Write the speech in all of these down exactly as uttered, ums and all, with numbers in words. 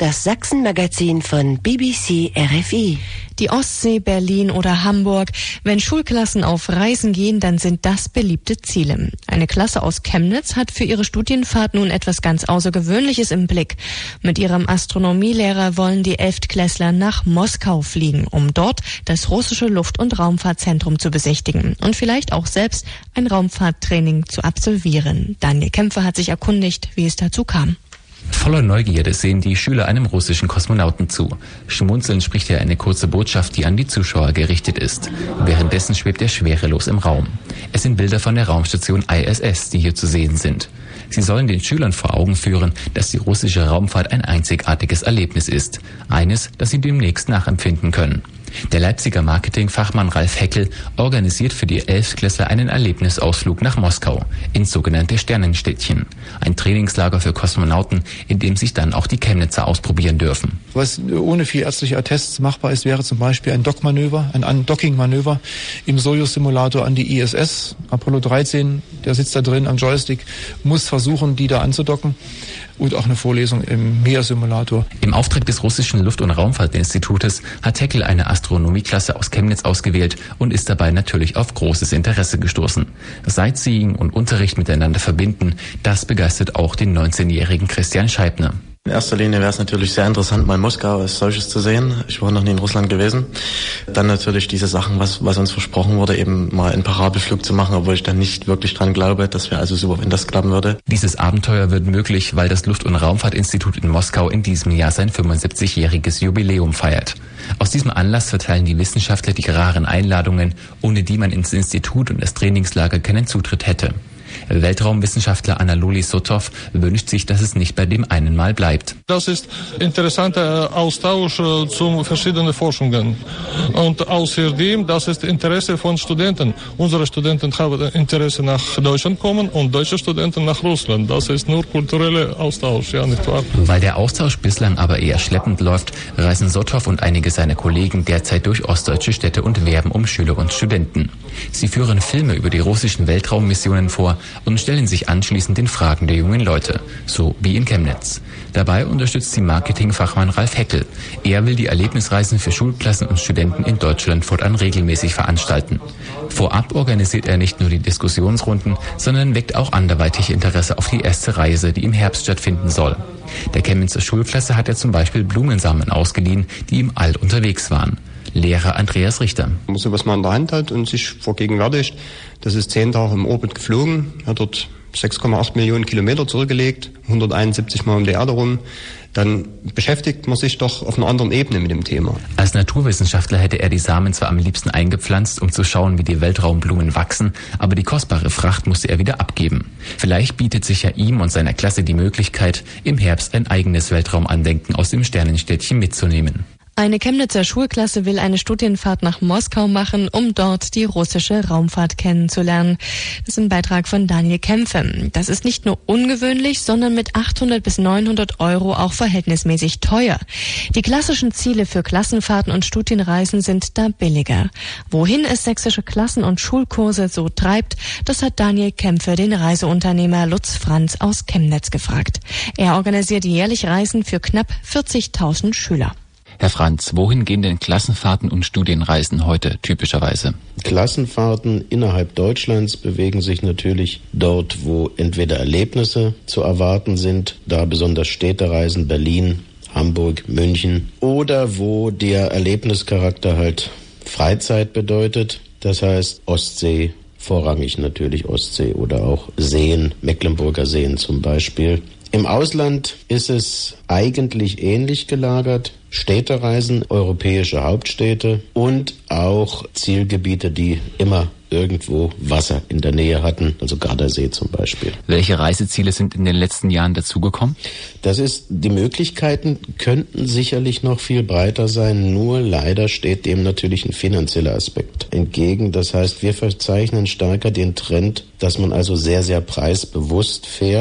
das Sachsen-Magazin von B B C R F I. Die Ostsee, Berlin oder Hamburg. Wenn Schulklassen auf Reisen gehen, dann sind das beliebte Ziele. Eine Klasse aus Chemnitz hat für ihre Studienfahrt nun etwas ganz Außergewöhnliches im Blick. Mit ihrem Astronomielehrer wollen die Elftklässler nach Moskau fliegen, um dort das russische Luft- und Raumfahrtzentrum zu besichtigen und vielleicht auch selbst ein Raumfahrttraining zu absolvieren. Daniel Kämpfer hat sich erkundigt, wie es dazu kam. Voller Neugierde sehen die Schüler einem russischen Kosmonauten zu. Schmunzelnd spricht er eine kurze Botschaft, die an die Zuschauer gerichtet ist. Währenddessen schwebt er schwerelos im Raum. Es sind Bilder von der Raumstation I S S, die hier zu sehen sind. Sie sollen den Schülern vor Augen führen, dass die russische Raumfahrt ein einzigartiges Erlebnis ist. Eines, das sie demnächst nachempfinden können. Der Leipziger Marketingfachmann Ralf Heckel organisiert für die Elftklässler einen Erlebnisausflug nach Moskau, ins sogenannte Sternenstädtchen. Ein Trainingslager für Kosmonauten, in dem sich dann auch die Chemnitzer ausprobieren dürfen. Was ohne viel ärztliche Tests machbar ist, wäre zum Beispiel ein Dockmanöver, ein Undocking-Manöver im Sojus-Simulator an die I S S. Apollo dreizehn, der sitzt da drin am Joystick, muss versuchen, die da anzudocken. Und auch eine Vorlesung im Meersimulator. Im Auftrag des russischen Luft- und Raumfahrtinstitutes hat Heckel eine Astronomieklasse aus Chemnitz ausgewählt und ist dabei natürlich auf großes Interesse gestoßen. Sightseeing und Unterricht miteinander verbinden, das begeistert auch den neunzehnjährigen Christian Scheibner. In erster Linie wäre es natürlich sehr interessant, mal Moskau als solches zu sehen. Ich war noch nie in Russland gewesen. Dann natürlich diese Sachen, was, was uns versprochen wurde, eben mal einen Parabelflug zu machen, obwohl ich da nicht wirklich dran glaube. Das wäre also super, wenn das klappen würde. Dieses Abenteuer wird möglich, weil das Luft- und Raumfahrtinstitut in Moskau in diesem Jahr sein fünfundsiebzigjähriges Jubiläum feiert. Aus diesem Anlass verteilen die Wissenschaftler die raren Einladungen, ohne die man ins Institut und das Trainingslager keinen Zutritt hätte. Weltraumwissenschaftler Anatoly Sotov wünscht sich, dass es nicht bei dem einen Mal bleibt. Das ist interessanter Austausch zu verschiedenen Forschungen. Und außerdem, das ist Interesse von Studenten. Unsere Studenten haben Interesse nach Deutschland kommen und deutsche Studenten nach Russland. Das ist nur kultureller Austausch, ja, nicht wahr? Weil der Austausch bislang aber eher schleppend läuft, reisen Sotov und einige seiner Kollegen derzeit durch ostdeutsche Städte und werben um Schüler und Studenten. Sie führen Filme über die russischen Weltraummissionen vor und stellen sich anschließend den Fragen der jungen Leute, so wie in Chemnitz. Dabei unterstützt sie Marketingfachmann Ralf Heckel. Er will die Erlebnisreisen für Schulklassen und Studenten in Deutschland fortan regelmäßig veranstalten. Vorab organisiert er nicht nur die Diskussionsrunden, sondern weckt auch anderweitig Interesse auf die erste Reise, die im Herbst stattfinden soll. Der Chemnitzer Schulklasse hat er zum Beispiel Blumensamen ausgeliehen, die im All unterwegs waren. Lehrer Andreas Richter. Wenn man sowas mal in der Hand hat und sich vergegenwärtigt, das ist zehn Tage im Orbit geflogen, hat dort sechs Komma acht Millionen Kilometer zurückgelegt, hunderteinundsiebzig Mal um die Erde rum, dann beschäftigt man sich doch auf einer anderen Ebene mit dem Thema. Als Naturwissenschaftler hätte er die Samen zwar am liebsten eingepflanzt, um zu schauen, wie die Weltraumblumen wachsen, aber die kostbare Fracht musste er wieder abgeben. Vielleicht bietet sich ja ihm und seiner Klasse die Möglichkeit, im Herbst ein eigenes Weltraumandenken aus dem Sternenstädtchen mitzunehmen. Eine Chemnitzer Schulklasse will eine Studienfahrt nach Moskau machen, um dort die russische Raumfahrt kennenzulernen. Das ist ein Beitrag von Daniel Kämpfer. Das ist nicht nur ungewöhnlich, sondern mit achthundert bis neunhundert Euro auch verhältnismäßig teuer. Die klassischen Ziele für Klassenfahrten und Studienreisen sind da billiger. Wohin es sächsische Klassen- und Schulkurse so treibt, das hat Daniel Kämpfer den Reiseunternehmer Lutz Franz aus Chemnitz gefragt. Er organisiert jährlich Reisen für knapp vierzigtausend Schüler. Herr Franz, wohin gehen denn Klassenfahrten und Studienreisen heute typischerweise? Klassenfahrten innerhalb Deutschlands bewegen sich natürlich dort, wo entweder Erlebnisse zu erwarten sind, da besonders Städtereisen, Berlin, Hamburg, München, oder wo der Erlebnischarakter halt Freizeit bedeutet, das heißt Ostsee, vorrangig natürlich Ostsee oder auch Seen, Mecklenburger Seen zum Beispiel. Im Ausland ist es eigentlich ähnlich gelagert. Städtereisen, europäische Hauptstädte und auch Zielgebiete, die immer irgendwo Wasser in der Nähe hatten, also Gardasee zum Beispiel. Welche Reiseziele sind in den letzten Jahren dazugekommen? Das ist, die Möglichkeiten könnten sicherlich noch viel breiter sein, nur leider steht dem natürlich ein finanzieller Aspekt entgegen. Das heißt, wir verzeichnen stärker den Trend, dass man also sehr, sehr preisbewusst fährt.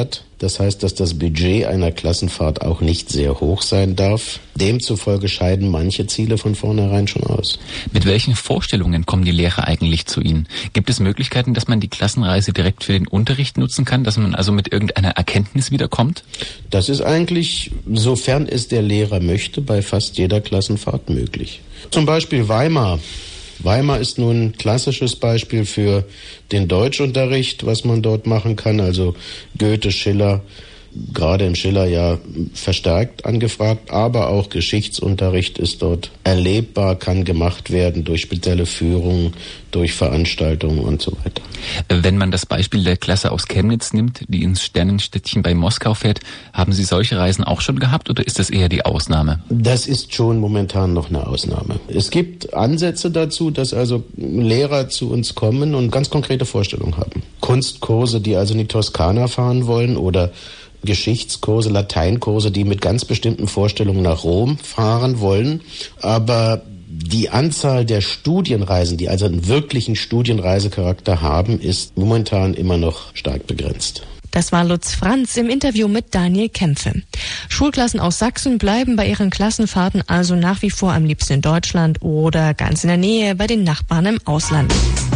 Das heißt, dass das Budget einer Klassenfahrt auch nicht sehr hoch sein darf. Demzufolge scheiden manche Ziele von vornherein schon aus. Mit welchen Vorstellungen kommen die Lehrer eigentlich zu Ihnen? Gibt es Möglichkeiten, dass man die Klassenreise direkt für den Unterricht nutzen kann, dass man also mit irgendeiner Erkenntnis wiederkommt? Das ist eigentlich, sofern es der Lehrer möchte, bei fast jeder Klassenfahrt möglich. Zum Beispiel Weimar. Weimar ist nun ein klassisches Beispiel für den Deutschunterricht, was man dort machen kann. Also Goethe, Schiller, gerade im Schillerjahr verstärkt angefragt, aber auch Geschichtsunterricht ist dort erlebbar, kann gemacht werden durch spezielle Führungen, durch Veranstaltungen und so weiter. Wenn man das Beispiel der Klasse aus Chemnitz nimmt, die ins Sternenstädtchen bei Moskau fährt, haben Sie solche Reisen auch schon gehabt oder ist das eher die Ausnahme? Das ist schon momentan noch eine Ausnahme. Es gibt Ansätze dazu, dass also Lehrer zu uns kommen und ganz konkrete Vorstellungen haben. Kunstkurse, die also in die Toskana fahren wollen oder Geschichtskurse, Lateinkurse, die mit ganz bestimmten Vorstellungen nach Rom fahren wollen. Aber die Anzahl der Studienreisen, die also einen wirklichen Studienreisecharakter haben, ist momentan immer noch stark begrenzt. Das war Lutz Franz im Interview mit Daniel Kempfe. Schulklassen aus Sachsen bleiben bei ihren Klassenfahrten also nach wie vor am liebsten in Deutschland oder ganz in der Nähe bei den Nachbarn im Ausland.